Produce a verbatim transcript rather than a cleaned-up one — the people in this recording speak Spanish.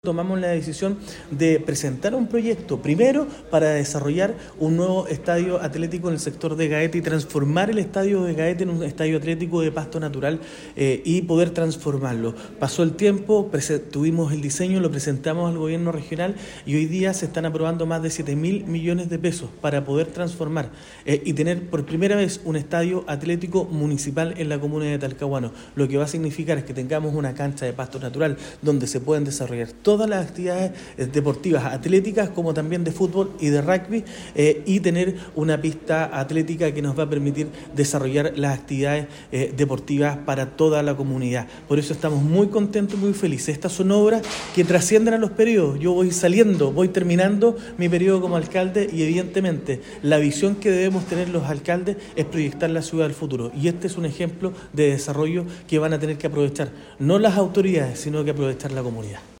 Tomamos la decisión de presentar un proyecto, primero para desarrollar un nuevo estadio atlético en el sector de Gaete y transformar el estadio de Gaete en un estadio atlético de pasto natural eh, y poder transformarlo. Pasó el tiempo, tuvimos el diseño, lo presentamos al gobierno regional y hoy día se están aprobando más de siete mil millones de pesos para poder transformar eh, y tener por primera vez un estadio atlético municipal en la comuna de Talcahuano, lo que va a significar es que tengamos una cancha de pasto natural donde se pueden desarrollar todas las actividades deportivas atléticas como también de fútbol y de rugby eh, y tener una pista atlética que nos va a permitir desarrollar las actividades eh, deportivas para toda la comunidad. Por eso estamos muy contentos, muy felices. Estas son obras que trascienden a los periodos. Yo voy saliendo, voy terminando mi periodo como alcalde y evidentemente la visión que debemos tener los alcaldes es proyectar la ciudad del futuro y este es un ejemplo de desarrollo que van a tener que aprovechar no las autoridades sino que aprovechar la comunidad.